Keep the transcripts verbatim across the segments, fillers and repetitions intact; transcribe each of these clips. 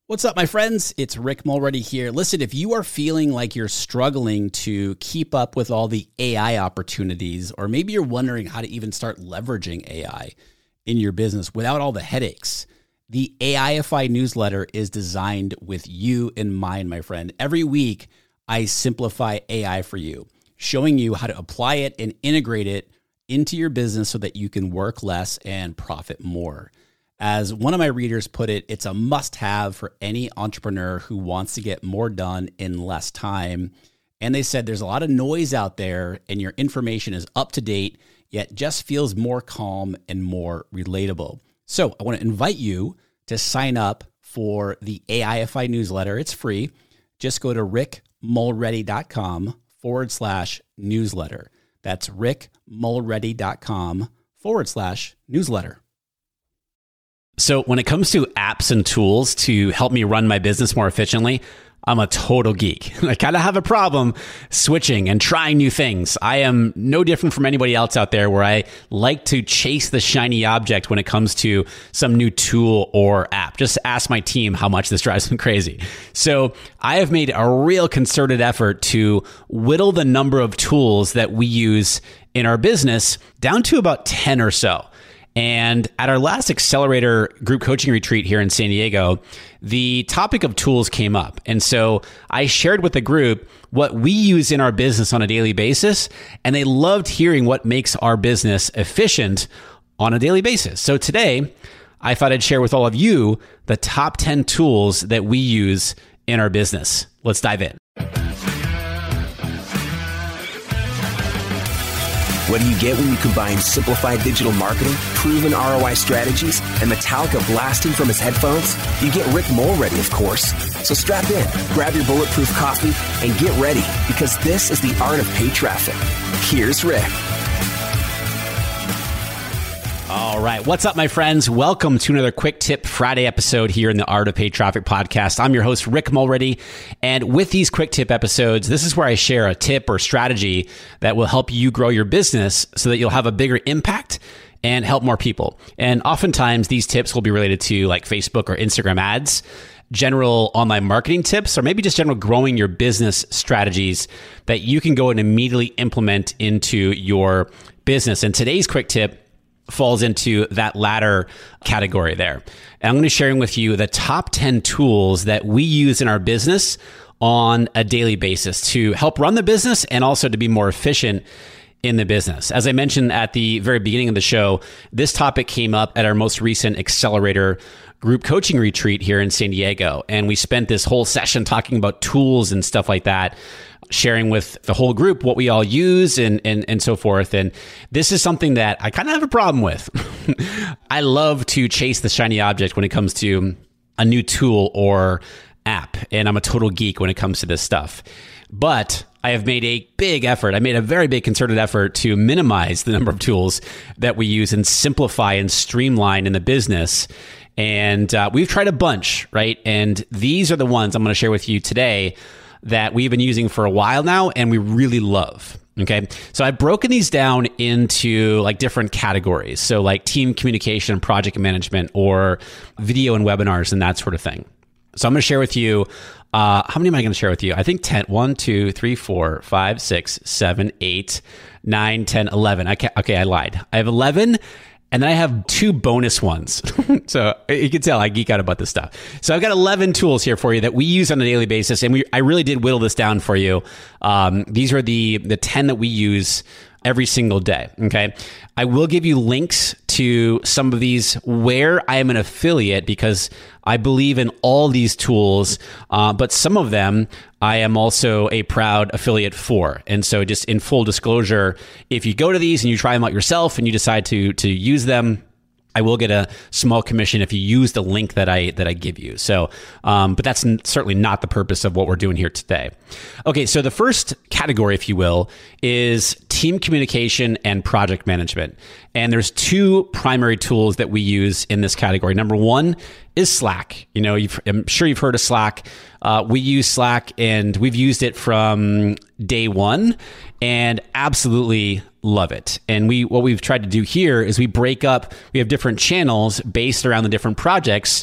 What's up, my friends? It's Rick Mulready here. Listen, if you are feeling like you're struggling to keep up with all the A I opportunities, or maybe you're wondering how to even start leveraging A I in your business without all the headaches, the A I F I newsletter is designed with you in mind, my friend. Every week, I simplify A I for you, showing you how to apply it and integrate it into your business so that you can work less and profit more. As one of my readers put it, it's a must-have for any entrepreneur who wants to get more done in less time. And they said there's a lot of noise out there and your information is up to date, yet just feels more calm and more relatable. So I want to invite you to sign up for the A I F I newsletter. It's free. Just go to rickmulready.com forward slash newsletter. That's rickmulready.com forward slash newsletter. So when it comes to apps and tools to help me run my business more efficiently, I'm a total geek. I kind of have a problem switching and trying new things. I am no different from anybody else out there where I like to chase the shiny object when it comes to some new tool or app. Just ask my team how much this drives them crazy. So I have made a real concerted effort to whittle the number of tools that we use in our business down to about ten or so. And at our last accelerator group coaching retreat here in San Diego, the topic of tools came up. And so I shared with the group what we use in our business on a daily basis, and they loved hearing what makes our business efficient on a daily basis. So today, I thought I'd share with all of you the top ten tools that we use in our business. Let's dive in. What do you get when you combine simplified digital marketing, proven R O I strategies, and Metallica blasting from his headphones? You get Rick Mulready, of course. So strap in, grab your bulletproof coffee, and get ready, because this is the art of paid traffic. Here's Rick. All right. What's up, my friends? Welcome to another Quick Tip Friday episode here in the Art of Paid Traffic podcast. I'm your host, Rick Mulready. And with these Quick Tip episodes, this is where I share a tip or strategy that will help you grow your business so that you'll have a bigger impact and help more people. And oftentimes these tips will be related to like Facebook or Instagram ads, general online marketing tips, or maybe just general growing your business strategies that you can go and immediately implement into your business. And today's quick tip falls into that latter category there. And I'm going to be sharing with you the top ten tools that we use in our business on a daily basis to help run the business and also to be more efficient in the business. As I mentioned at the very beginning of the show, this topic came up at our most recent Accelerator group coaching retreat here in San Diego. And we spent this whole session talking about tools and stuff like that, sharing with the whole group what we all use and, and, and so forth. And this is something that I kind of have a problem with. I love to chase the shiny object when it comes to a new tool or app. And I'm a total geek when it comes to this stuff. But I have made a big effort. I made a very big concerted effort to minimize the number of tools that we use and simplify and streamline in the business. And uh, we've tried a bunch, right? And these are the ones I'm going to share with you today that we've been using for a while now and we really love. Okay. So I've broken these down into like different categories. So like team communication, project management, or video and webinars and that sort of thing. So I'm going to share with you, uh, how many am I going to share with you? I think ten, one, two, three, four, five, six, seven, eight, nine, ten, eleven. I can't, okay, I lied. I have eleven. And then I have two bonus ones. So you can tell I geek out about this stuff. So I've got eleven tools here for you that we use on a daily basis. And we, I really did whittle this down for you. Um, these are the, the ten that we use every single day. Okay. I will give you links to some of these where I am an affiliate because I believe in all these tools. Uh, but some of them I am also a proud affiliate for. And so just in full disclosure, if you go to these and you try them out yourself and you decide to, to use them, I will get a small commission if you use the link that I that I give you. So, um, but that's n- certainly not the purpose of what we're doing here today. Okay, so the first category, if you will, is team communication and project management. And there's two primary tools that we use in this category. Number one is Slack. You know, you've, I'm sure you've heard of Slack. Uh, we use Slack and we've used it from day one and absolutely love it. And we what we've tried to do here is we break up, we have different channels based around the different projects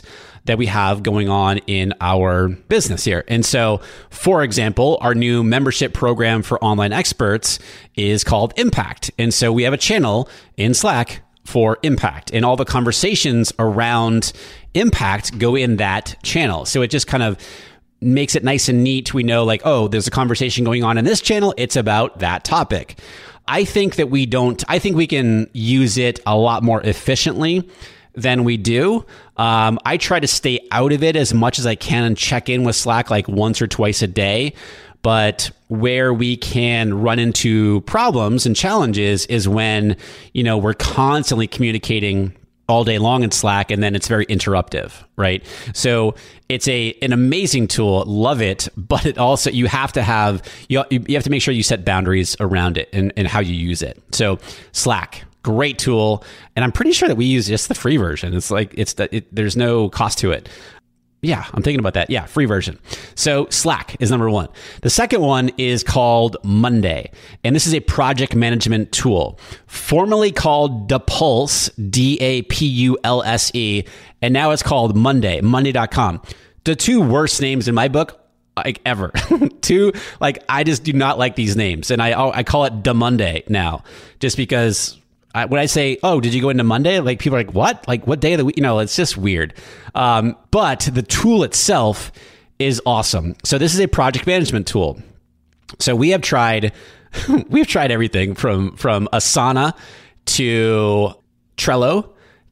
that we have going on in our business here. And so, for example, our new membership program for online experts is called Impact. And so we have a channel in Slack for Impact, and all the conversations around Impact go in that channel. So it just kind of makes it nice and neat. We know like, oh, there's a conversation going on in this channel. It's about that topic. I think that we don't, I think we can use it a lot more efficiently than we do. Um, I try to stay out of it as much as I can and check in with Slack like once or twice a day. But where we can run into problems and challenges is when, you know, we're constantly communicating all day long in Slack, and then it's very interruptive, right? So it's a an amazing tool, love it, but it also, you have to have, you, you have to make sure you set boundaries around it and, and how you use it. So Slack, great tool. And I'm pretty sure that we use just the free version. It's like, it's the, it, there's no cost to it. Yeah, I'm thinking about that. Yeah, free version. So Slack is number one. The second one is called Monday. And this is a project management tool, formerly called Dapulse, D A P U L S E. And now it's called Monday, monday dot com. The two worst names in my book, like ever. Two, like I just do not like these names. And I I call it Da Monday now, just because I, when I say, oh, did you go into Monday? Like people are like, what? Like what day of the week? You know, it's just weird. Um, but the tool itself is awesome. So this is a project management tool. So we have tried, we've tried everything from, from Asana to Trello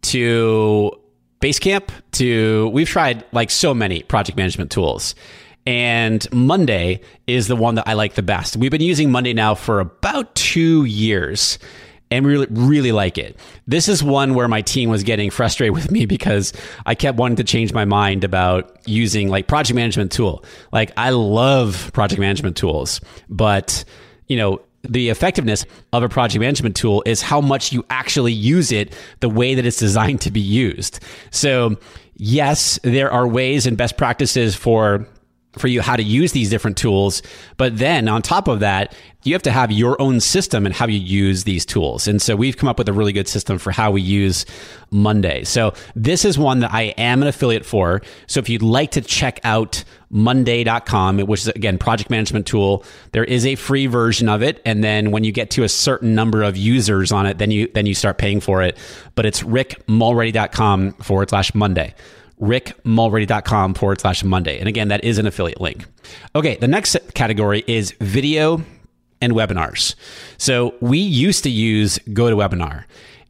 to Basecamp to, we've tried like so many project management tools. And Monday is the one that I like the best. We've been using Monday now for about two years. And we really, really like it. This is one where my team was getting frustrated with me because I kept wanting to change my mind about using like project management tool. Like I love project management tools, but you know, the effectiveness of a project management tool is how much you actually use it the way that it's designed to be used. So yes, there are ways and best practices for for you how to use these different tools. But then on top of that, you have to have your own system and how you use these tools. And so we've come up with a really good system for how we use Monday. So this is one that I am an affiliate for. So if you'd like to check out monday dot com, which is again, project management tool, there is a free version of it. And then when you get to a certain number of users on it, then you, then you start paying for it. But it's rickmulready.com forward slash Monday. rickmulready.com forward slash Monday. And again, that is an affiliate link. Okay, the next category is video and webinars. So we used to use GoToWebinar,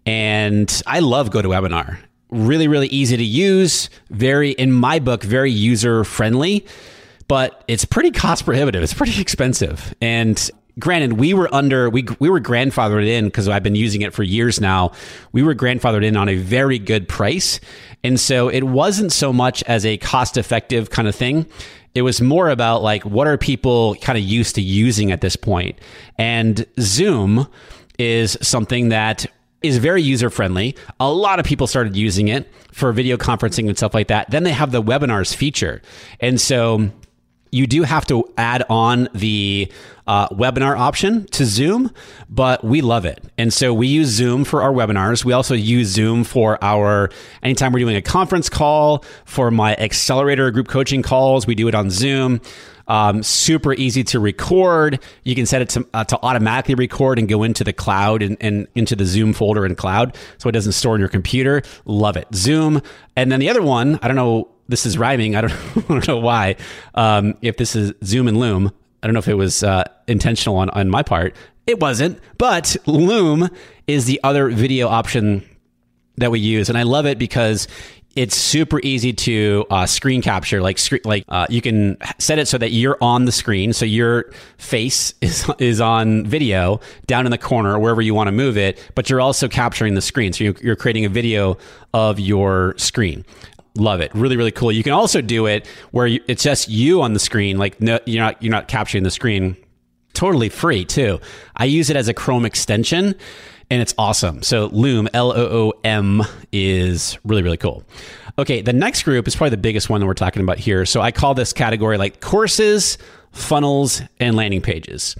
and I love GoToWebinar. Really, really easy to use. Very, in my book, very user friendly, but it's pretty cost prohibitive. It's pretty expensive. And granted, we were under, we we were grandfathered in because I've been using it for years now. We were grandfathered in on a very good price. And so it wasn't so much as a cost effective kind of thing. It was more about like, what are people kind of used to using at this point? And Zoom is something that is very user friendly. A lot of people started using it for video conferencing and stuff like that. Then they have the webinars feature. And so you do have to add on the uh, webinar option to Zoom, but we love it. And so we use Zoom for our webinars. We also use Zoom for our, anytime we're doing a conference call, for my accelerator group coaching calls, we do it on Zoom. Um, super easy to record. You can set it to, uh, to automatically record and go into the cloud and, and into the Zoom folder in cloud, so it doesn't store in your computer. Love it. Zoom. And then the other one, I don't know, this is rhyming. I don't, I don't know why. Um, if this is Zoom and Loom, I don't know if it was uh, intentional on, on my part. It wasn't, but Loom is the other video option that we use. And I love it because it's super easy to uh, screen capture. Like, screen, like uh, you can set it so that you're on the screen. So your face is, is on video down in the corner, wherever you want to move it, but you're also capturing the screen. So you're, you're creating a video of your screen. Love it. Really, really cool. You can also do it where you, it's just you on the screen. Like no, you're not, you're not capturing the screen. Totally free too. I use it as a Chrome extension and it's awesome. So Loom, L O O M, is really, really cool. Okay. The next group is probably the biggest one that we're talking about here. So I call this category like courses, funnels, and landing pages.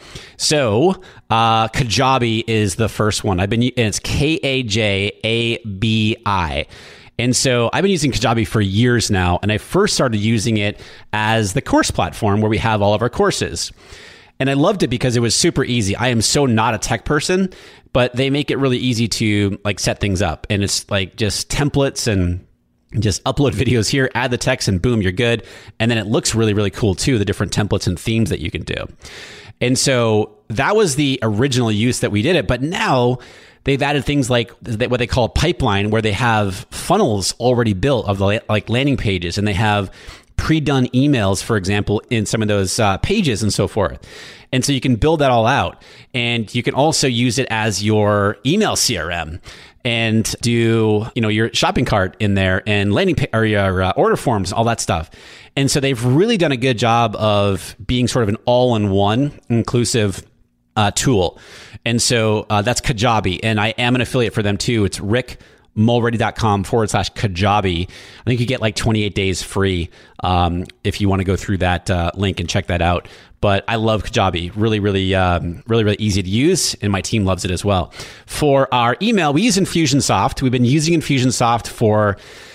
So uh, Kajabi is the first one. I've been, and it's K A J A B I. And so I've been using Kajabi for years now, and I first started using it as the course platform where we have all of our courses. And I loved it because it was super easy. I am so not a tech person, but they make it really easy to like set things up. And it's like just templates and just upload videos here, add the text, and boom, you're good. And then it looks really, really cool too, the different templates and themes that you can do. And so that was the original use that we did it. But now they've added things like what they call a pipeline, where they have funnels already built of the like landing pages, and they have pre-done emails, for example, in some of those uh, pages and so forth. And so you can build that all out, and you can also use it as your email C R M and do, you know, your shopping cart in there and landing pa- or your uh, order forms, all that stuff. And so they've really done a good job of being sort of an all-in-one inclusive uh, tool. And so uh, that's Kajabi, and I am an affiliate for them too. It's rickmulready.com forward slash Kajabi. I think you get like twenty-eight days free um, if you want to go through that uh, link and check that out. But I love Kajabi. Really, really, um, really, really easy to use, and my team loves it as well. For our email, we use Infusionsoft. We've been using Infusionsoft for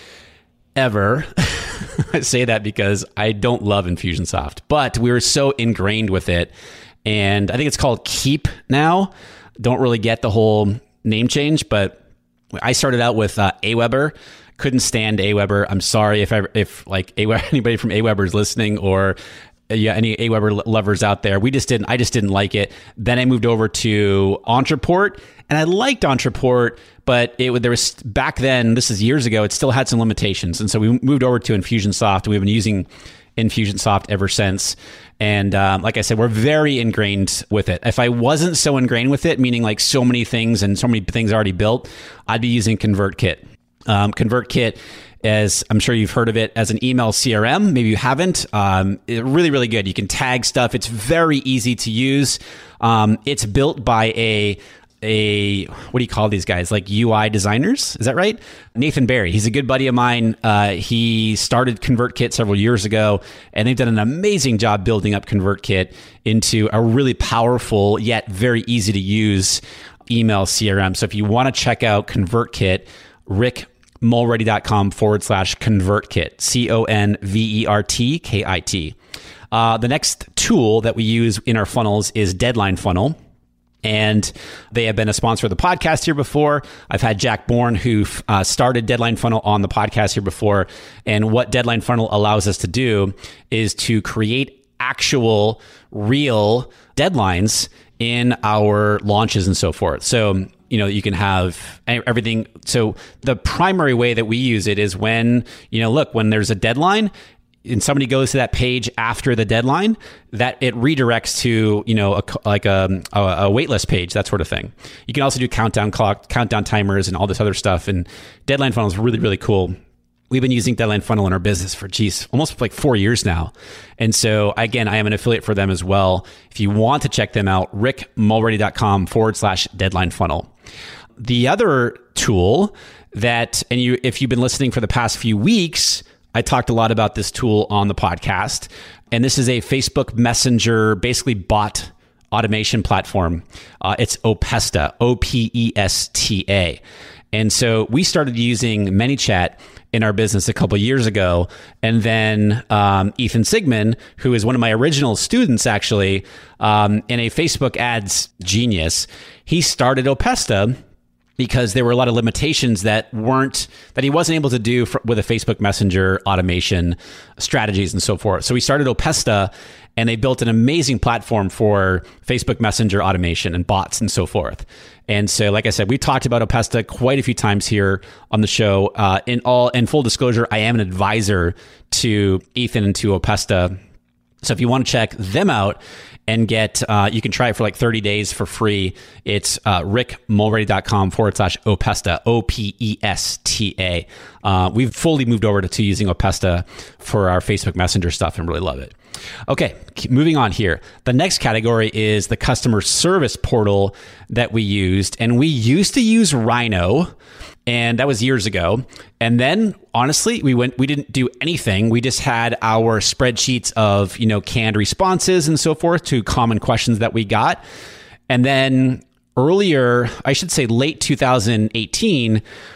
ever. I say that because I don't love Infusionsoft, but we were so ingrained with it. And I think it's called Keep now. Don't really get the whole name change, but I started out with uh, Aweber. Couldn't stand Aweber. I'm sorry if I, if like Aweber, anybody from Aweber is listening, or yeah, any Aweber lovers out there. We just didn't. I just didn't like it. Then I moved over to Ontraport, and I liked Ontraport, but it there was back then. This is years ago. It still had some limitations, and so we moved over to Infusionsoft, and we've been using Infusionsoft ever since. And um, like I said, we're very ingrained with it. If I wasn't so ingrained with it, meaning like so many things and so many things already built, I'd be using ConvertKit. Um, ConvertKit, as I'm sure you've heard of it, as an email C R M. Maybe you haven't. Um, it, really, really good. You can tag stuff. It's very easy to use. Um, it's built by a a what do you call these guys? Like U I designers? Is that right? Nathan Barry. He's a good buddy of mine. Uh, he started ConvertKit several years ago, and they've done an amazing job building up ConvertKit into a really powerful yet very easy to use email C R M. So if you want to check out ConvertKit, rickmulready.com forward slash ConvertKit, C O N V E R T K I T. Uh, the next tool that we use in our funnels is Deadline Funnel. And they have been a sponsor of the podcast here before. I've had Jack Bourne, who uh, started Deadline Funnel, on the podcast here before. And what Deadline Funnel allows us to do is to create actual, real deadlines in our launches and so forth. So, you know, you can have everything. So the primary way that we use it is when, you know, look, when there's a deadline, and somebody goes to that page after the deadline, that it redirects to, you know, a, like a, a, a waitlist page, that sort of thing. You can also do countdown clock, countdown timers, and all this other stuff. And Deadline Funnel is really, really cool. We've been using Deadline Funnel in our business for, geez, almost like four years now. And so, again, I am an affiliate for them as well. If you want to check them out, rickmulready.com forward slash Deadline Funnel. The other tool that, and you, if you've been listening for the past few weeks, I talked a lot about this tool on the podcast, and this is a Facebook Messenger, basically bot automation platform. Uh, it's Opesta, O P E S T A. And so we started using ManyChat in our business a couple of years ago. And then um, Ethan Sigman, who is one of my original students, actually, um, in a Facebook ads genius, he started Opesta because there were a lot of limitations that weren't, that he wasn't able to do for, with a Facebook Messenger automation strategies and so forth. So we started Opesta, and they built an amazing platform for Facebook Messenger automation and bots and so forth. And so, like I said, we talked about Opesta quite a few times here on the show. Uh, in all, in full disclosure, I am an advisor to Ethan and to Opesta. So if you want to check them out and get, uh, you can try it for like thirty days for free. It's uh, rickmulready.com forward slash Opesta, O P E S T A. Uh, we've fully moved over to, to using Opesta for our Facebook Messenger stuff and really love it. Okay, moving on here. The next category is the customer service portal that we used. And we used to use Rhino, and that was years ago. And then honestly, we went, we didn't do anything. We just had our spreadsheets of, you know, canned responses and so forth to common questions that we got. And then earlier, I should say late two thousand eighteen,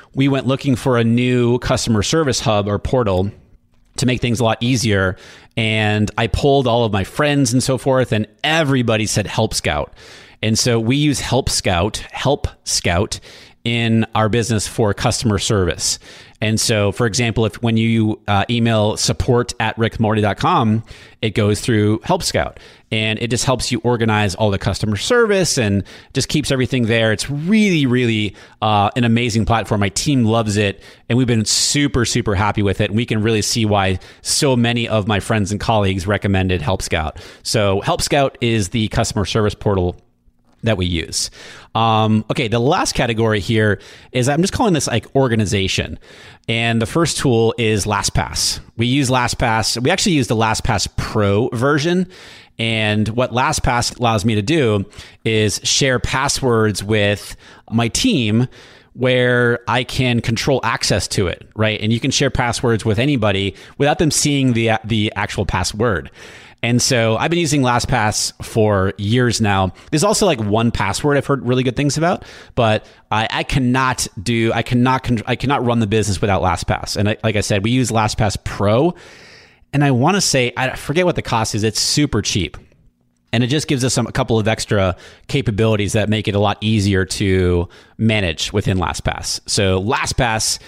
we went looking for a new customer service hub or portal to make things a lot easier. And I polled all of my friends and so forth, and everybody said Help Scout. And so we use Help Scout, Help Scout in our business for customer service. And so, for example, if when you uh, email support at rick mulready dot com, it goes through Help Scout, and it just helps you organize all the customer service and just keeps everything there. It's really, really uh, an amazing platform. My team loves it, and we've been super, super happy with it. And we can really see why so many of my friends and colleagues recommended Help Scout. So Help Scout is the customer service portal that we use. Um, okay, the last category here is, I'm just calling this like organization. And the first tool is LastPass. We use LastPass. We actually use the LastPass Pro version. And what LastPass allows me to do is share passwords with my team where I can control access to it, right? And you can share passwords with anybody without them seeing the the actual password. And so I've been using LastPass for years now. There's also like one password I've heard really good things about, but I, I cannot do, I cannot, I cannot run the business without LastPass. And I, like I said, we use LastPass Pro, and I want to say, I forget what the cost is. It's super cheap. And it just gives us some, a couple of extra capabilities that make it a lot easier to manage within LastPass. So LastPass,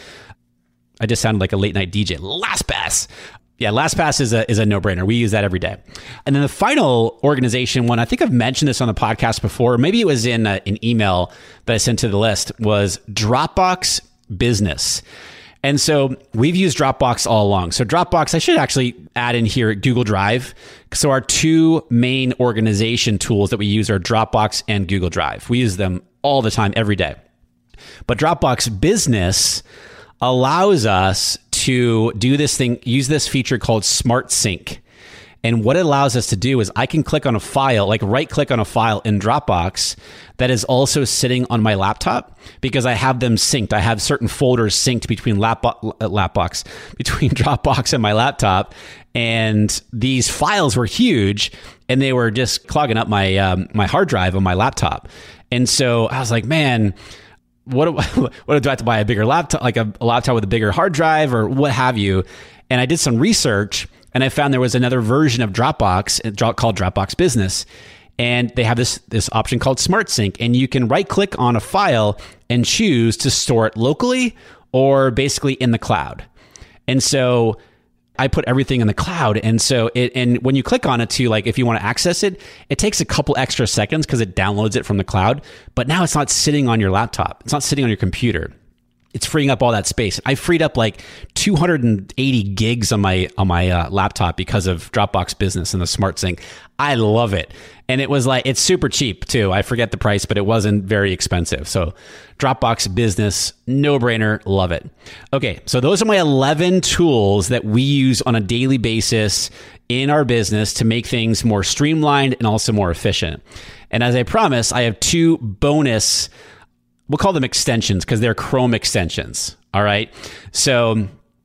I just sounded like a late night D J. LastPass. Yeah, LastPass is a is a no-brainer. We use that every day. And then the final organization one, I think I've mentioned this on the podcast before, maybe it was in a, an email that I sent to the list, was Dropbox Business. And so we've used Dropbox all along. So Dropbox, I should actually add in here Google Drive. So our two main organization tools that we use are Dropbox and Google Drive. We use them all the time, every day. But Dropbox Business allows us to do this thing, use this feature called Smart Sync. And what it allows us to do is I can click on a file, like right click on a file in Dropbox that is also sitting on my laptop, because I have them synced. I have certain folders synced between lapbo- Lapbox, between Dropbox and my laptop. And these files were huge, and they were just clogging up my um, my hard drive on my laptop. And so I was like, man, What do, what do I have to buy? A bigger laptop, like a, a laptop with a bigger hard drive or what have you? And I did some research, and I found there was another version of Dropbox called Dropbox Business. And they have this, this option called Smart Sync, and you can right click on a file and choose to store it locally or basically in the cloud. And so I put everything in the cloud. And so it, and when you click on it to, like, if you want to access it, it takes a couple extra seconds because it downloads it from the cloud. But now it's not sitting on your laptop. It's not sitting on your computer. It's freeing up all that space. I freed up like two hundred eighty gigs on my on my uh, laptop because of Dropbox Business and the Smart Sync. I love it. And it was like, it's super cheap too. I forget the price, but it wasn't very expensive. So Dropbox Business, no brainer, love it. Okay, so those are my eleven tools that we use on a daily basis in our business to make things more streamlined and also more efficient. And as I promised, I have two bonus, we'll call them extensions because they're Chrome extensions. All right. So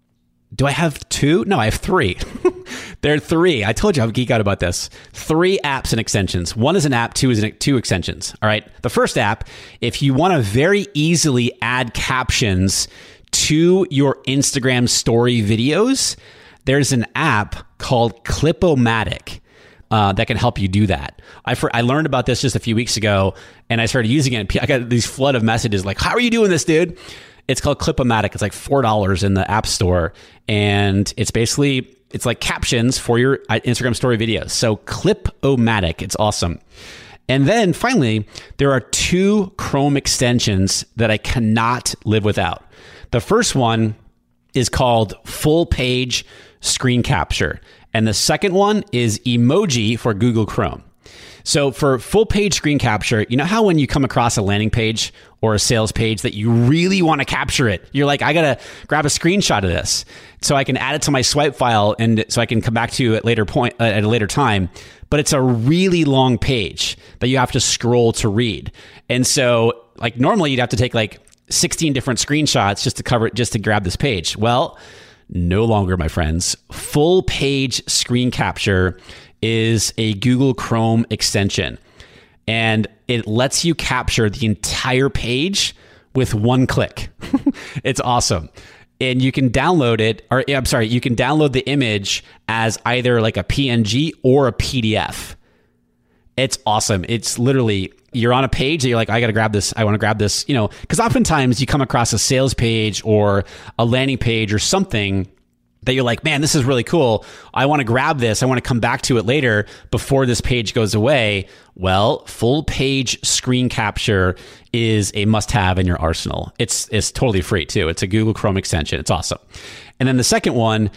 do I have two? No, I have three. There are three. I told you I would geek out about this. Three apps and extensions. One is an app, two is an, two extensions. All right. The first app, if you want to very easily add captions to your Instagram story videos, there's an app called Clip-O-Matic uh, that can help you do that. I for, I learned about this just a few weeks ago, and I started using it. I got these flood of messages like, how are you doing this, dude? It's called Clip-O-Matic. It's like four dollars in the App Store. And it's basically, it's like captions for your Instagram story videos. So Clip-O-Matic, it's awesome. And then finally, there are two Chrome extensions that I cannot live without. The first one is called Full Page Screen Capture. And the second one is Emoji for Google Chrome. So for full page screen capture, you know how when you come across a landing page or a sales page that you really want to capture it, you're like, I got to grab a screenshot of this so I can add it to my swipe file and so I can come back to it later point uh, at a later time. But it's a really long page that you have to scroll to read. And so like normally you'd have to take like sixteen different screenshots just to cover it, just to grab this page. Well, no longer, my friends. Full page screen capture is a Google Chrome extension, and it lets you capture the entire page with one click. It's awesome. And you can download it, or I'm sorry, you can download the image as either like a P N G or a P D F. It's awesome. It's literally, you're on a page that you're like, I got to grab this. I want to grab this, you know, because oftentimes you come across a sales page or a landing page or something that you're like, man, this is really cool. I want to grab this. I want to come back to it later before this page goes away. Well, full page screen capture is a must-have in your arsenal. It's it's totally free too. It's a Google Chrome extension. It's awesome. And then the second one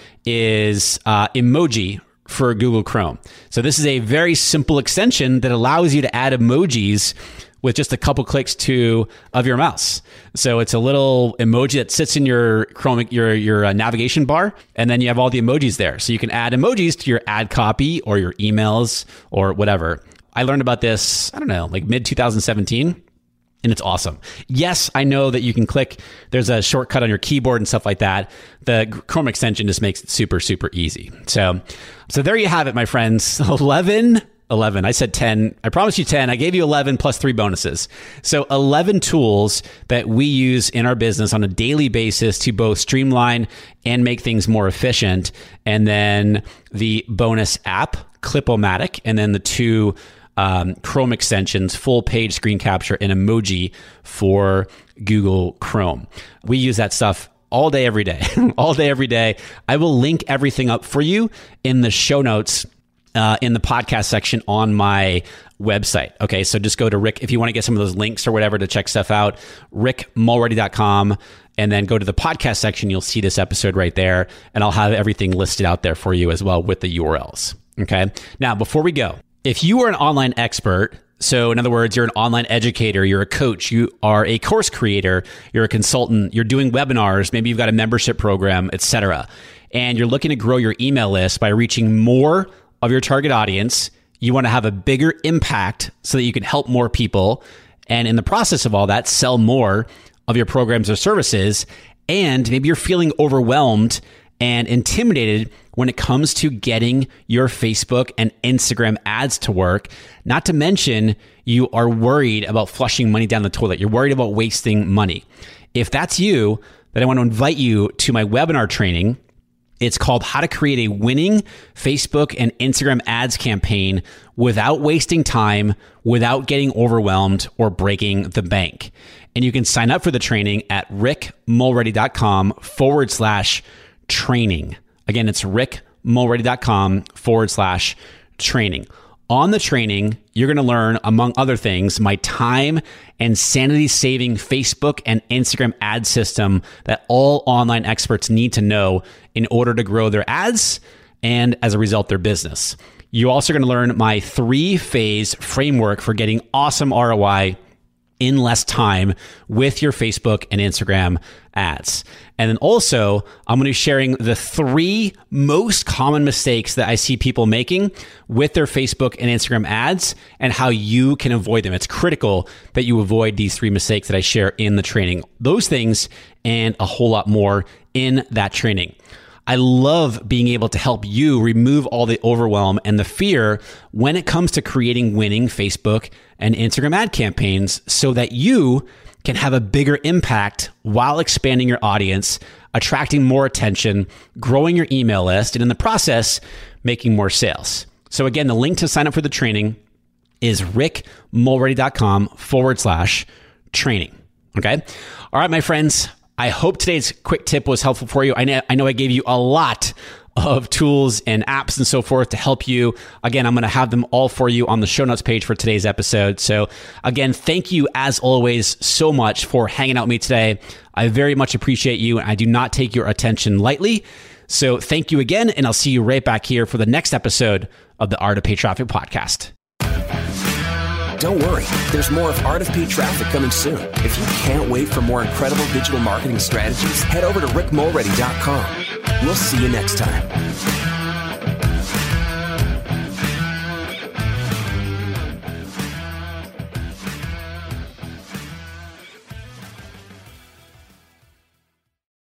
is uh, emoji for Google Chrome. So this is a very simple extension that allows you to add emojis with just a couple clicks to of your mouse. So it's a little emoji that sits in your Chrome, your your uh, navigation bar, and then you have all the emojis there. So you can add emojis to your ad copy or your emails or whatever. I learned about this, I don't know, like mid twenty seventeen. And it's awesome. Yes, I know that you can click, there's a shortcut on your keyboard and stuff like that. The Chrome extension just makes it super, super easy. So, so there you have it, my friends. eleven, eleven. I said ten. I promised you ten. I gave you eleven plus three bonuses. So eleven tools that we use in our business on a daily basis to both streamline and make things more efficient. And then the bonus app, Clip-O-Matic, and then the two Um, Chrome extensions, full page screen capture, and emoji for Google Chrome. We use that stuff all day, every day, all day, every day. I will link everything up for you in the show notes uh, in the podcast section on my website. Okay, so just go to Rick, if you want to get some of those links or whatever to check stuff out, rick mulready dot com, and then go to the podcast section. You'll see this episode right there, and I'll have everything listed out there for you as well with the U R Ls. Okay, now before we go, if you are an online expert, so in other words, you're an online educator, you're a coach, you are a course creator, you're a consultant, you're doing webinars, maybe you've got a membership program, et cetera, and you're looking to grow your email list by reaching more of your target audience, you want to have a bigger impact so that you can help more people, and in the process of all that, sell more of your programs or services, and maybe you're feeling overwhelmed and intimidated when it comes to getting your Facebook and Instagram ads to work. Not to mention, you are worried about flushing money down the toilet. You're worried about wasting money. If that's you, then I want to invite you to my webinar training. It's called How to Create a Winning Facebook and Instagram Ads Campaign Without Wasting Time, Without Getting Overwhelmed, or Breaking the Bank. And you can sign up for the training at rickmulready.com forward slash training. Again, it's rickmulready.com forward slash training. On the training, you're going to learn, among other things, my time and sanity-saving Facebook and Instagram ad system that all online experts need to know in order to grow their ads and, as a result, their business. You're also going to learn my three-phase framework for getting awesome R O I in less time with your Facebook and Instagram ads. And then also, I'm going to be sharing the three most common mistakes that I see people making with their Facebook and Instagram ads and how you can avoid them. It's critical that you avoid these three mistakes that I share in the training. Those things and a whole lot more in that training. I love being able to help you remove all the overwhelm and the fear when it comes to creating winning Facebook and Instagram ad campaigns so that you can have a bigger impact while expanding your audience, attracting more attention, growing your email list, and in the process, making more sales. So again, the link to sign up for the training is rickmulready.com forward slash training. Okay. All right, my friends. I hope today's quick tip was helpful for you. I know, I know I gave you a lot of tools and apps and so forth to help you. Again, I'm going to have them all for you on the show notes page for today's episode. So again, thank you as always so much for hanging out with me today. I very much appreciate you, and I do not take your attention lightly. So thank you again, and I'll see you right back here for the next episode of the Art of Paid Traffic podcast. Don't worry, there's more of Art of Paid Traffic coming soon. If you can't wait for more incredible digital marketing strategies, head over to rick mulready dot com. We'll see you next time.